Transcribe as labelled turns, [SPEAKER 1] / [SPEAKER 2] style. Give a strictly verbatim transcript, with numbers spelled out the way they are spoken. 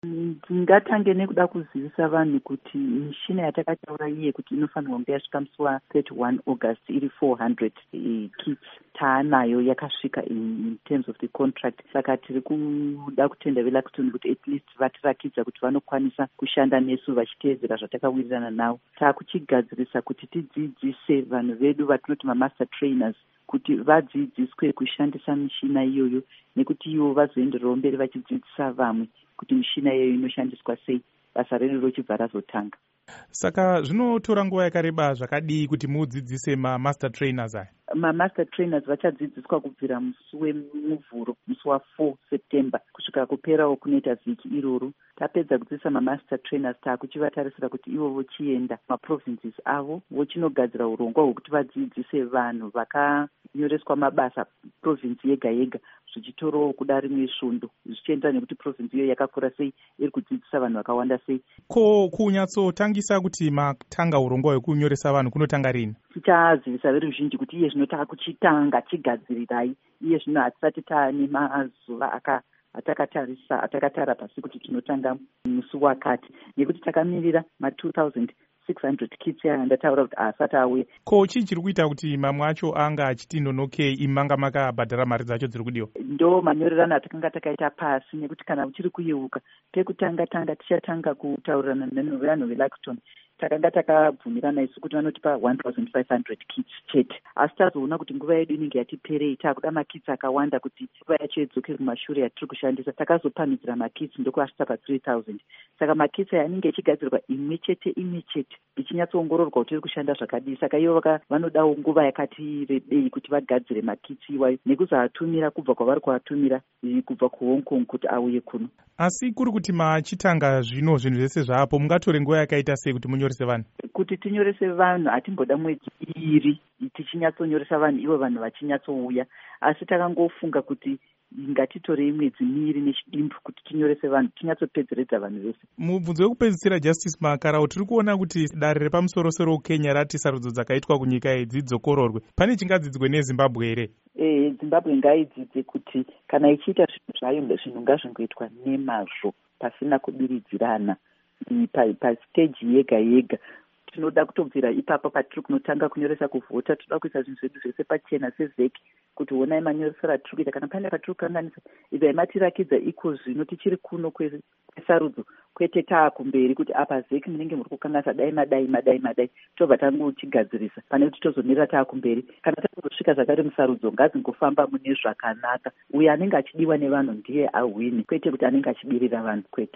[SPEAKER 1] Ngatange nekuda kuzivisa vanhu kuti mishina yatakataura iye kuti inofanirwa kunge yasvika musi wa31 August iri four hundred kits taanayo yakasvika in terms of the contract. Saka tiri kuda kutenda veLacton kuti at least vatirakidza kuti vanokwanisa kushanda nesu vachiteedzera zvatakawirirana navo. Takuchigadzirisa kuti tidzidzise vanhu vedu vatinoti mamaster trainers kuti vadzidziswe kushandisa mishina iyoyo, nekuti ivo vazoendererawo mberi vachidzidzisa vamwe kuti mishina iyoyo inoshandiswa sei, basa redu rochibva razotanga.
[SPEAKER 2] Saka zvinotora nguva yakareba zvakadii kuti mudzidzise mamaster trainers aya?
[SPEAKER 1] Mamaster trainers vachadzidziswa kubvira musi wemuvhuro, musi wa four September kusvika kuperawo kunoita vhiki iroro. Tapedza kudzidzisa mamaster trainers takuchivatarisira kuti ivo vochienda maprovinces avo vochinogadzira urongwa hwekuti vadzidzise vanhu vakanyoreswa mabasa province yega yega, zvichitorawo kuda rimwe svondo zvichienderana nekuti province iyo yakakura sei, iri kudzidzisa vanhu vakawanda sei.
[SPEAKER 2] Ko kunyatsotangisa kuti matanga urongwa hwekunyoresa vanhu kunotanga rini?
[SPEAKER 1] Tichazivisa veruzhinji kuti iye zvino takuchitanga chigadzirirai, iye zvino hatisati taane mazuva aka atakatarisa atakatara pasi kuti tinotanga musi wakati, nekuti takamirira ma two thousand six hundred kits aya ndataura kuti asati auya.
[SPEAKER 2] Ko chii chiri kuita kuti mamwe acho anga achiti nonokei imanga makabhadhara mari dzacho dziri kudiwa?
[SPEAKER 1] Ndo manyorerano atakanga takaita pasi, nekuti kana uchiri kuyeuka pekutanga tanga tichatanga kutaurirana nevanhu veLacton takanga takabvumirana isu kuti vanotipa one thousand five hundred kits chete, asi tazoona kuti nguva yedu inenge yatiperei, takuda makits akawanda kuti nguva yacho yedzoke kumashure yatiri kushandisa. Takazopamhidzira makits ndokuasvitsa pa three thousand. Saka makits aya anenge achigadzirwa imwe chete imwe chete ichinyatsoongororwa kuti iri kushanda zvakadii. Saka ivo vanodawo nguva yakati rebei kuti vagadzire makits iwayo nekuzoatumira kubva kwavari kuatumira kubva kuHong Kong kuti auye kuno.
[SPEAKER 2] Asi kuri kuti machitanga zvino zvinhu zvese zvaapo, mungatore nguva yakaita sei kuti munyorese vanhu?
[SPEAKER 1] Kuti tinyorese vanhu hatimboda mwedzi iri tichinyatsonyoresa vanhu ivo vanhu vachinyatsouya, asi takangofunga kuti ngatitorei mwedzi miiri nechidimbu kuti tinyorese vanhu tinyatsopedzeredza vanhu vese.
[SPEAKER 2] Mubvunzo wekupedzisira Justice Makarao, tiri kuona kuti dare repamusoro-soro Kenya rati sarudzo dzakaitwa kunyika idzi dzokororwe. Pane chingadzidzwe neZimbabwe here?
[SPEAKER 1] Eh, Zimbabwe ngaidzidze kuti kana ichiita zvinhu zvayo zvinhu ngazvingoitwa nemazvo pasina kubiridzirana pasiteji yega yega. Tinoda kutobvira ipapo patiri kunotanga kunyoresa kuvhota, toda kuisa zvinhu zvedu zvese pachena sevheki kuti honai manyoresera tiri kuita. Kana pane patiri kukanganisa ibva matirakidza iko zvino tichiri kuno kwesarudzo, kwete taakumberi kuti apa vheki munenge muri kukanganisa dai madai madai madai, tobva tangochigadzirisa pane kuti tozomirira taakumberi. Kana tazosvika zvakare musarudzo ngadzingofamba mune zvakanaka. Uyo anenge achidiwa nevanhu ndiye ahwini, kwete kuti anenge achibirira vanhu, kwete.